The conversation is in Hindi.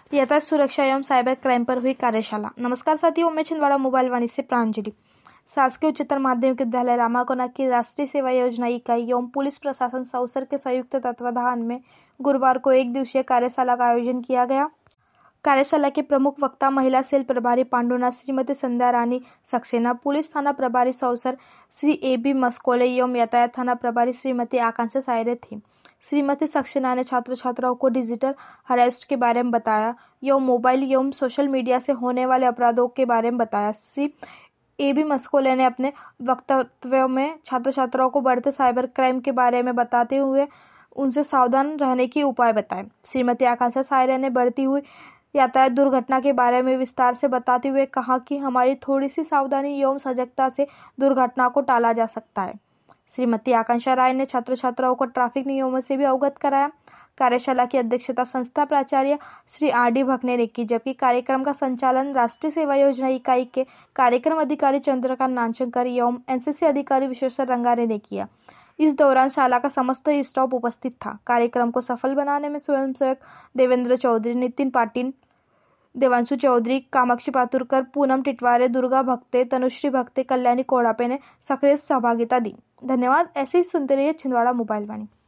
यातायात सुरक्षा एवं साइबर क्राइम पर हुई कार्यशाला। नमस्कार साथियों, मैं छिंदवाड़ा मोबाइल वाणी से प्रांजलि। शासकीय उच्चतर माध्यमिक विद्यालय रामाकोना की राष्ट्रीय सेवा योजना इकाई एवं पुलिस प्रशासन सौसर के संयुक्त तत्वाधान में गुरुवार को एक दिवसीय कार्यशाला का आयोजन किया गया। कार्यशाला के प्रमुख वक्ता महिला सेल प्रभारी पांडुनाथ श्रीमती संध्या रानी सक्सेना, पुलिस थाना प्रभारी सौसर श्री AB मस्कोले एवं यातायात थाना प्रभारी श्रीमती आकांक्षा सायरे थी। श्रीमती सक्सेना ने छात्र छात्राओं को डिजिटल हरेस्ट के बारे में बताया एवं मोबाइल एवं सोशल मीडिया से होने वाले अपराधों के बारे में बताया। श्री AB मस्कोले ने अपने वक्तव्य में छात्र छात्राओं को बढ़ते साइबर क्राइम के बारे में बताते हुए उनसे सावधान रहने के उपाय बताए। श्रीमती आकांक्षा सायरे ने बढ़ती हुई यातायात दुर्घटना के बारे में विस्तार से बताते हुए कहा कि हमारी थोड़ी सी सावधानी एवं सजगता से दुर्घटना को टाला जा सकता है। श्रीमती आकांक्षा राय ने छात्र छात्राओं को ट्रैफिक नियमों से भी अवगत कराया। कार्यशाला की अध्यक्षता संस्था प्राचार्य श्री RD भकने ने की, जबकि कार्यक्रम का संचालन राष्ट्रीय सेवा योजना इकाई के कार्यक्रम अधिकारी चंद्रकांत नानशंकर एवं NCC अधिकारी विश्वेश्वर रंगारे ने किया। इस दौरान शाला का समस्त स्टाफ उपस्थित था। कार्यक्रम को सफल बनाने में स्वयंसेवक देवेंद्र चौधरी, नितिन पाटिल, देवांशु चौधरी, कामाक्षी पातुरकर, पूनम टिटवारे, दुर्गा भक्ते, तनुश्री भक्ते, कल्याणी कोड़ापे ने सक्रिय सहभागिता दी। धन्यवाद। ऐसे ही सुनते रहिए छिंदवाड़ा मोबाइल वाणी।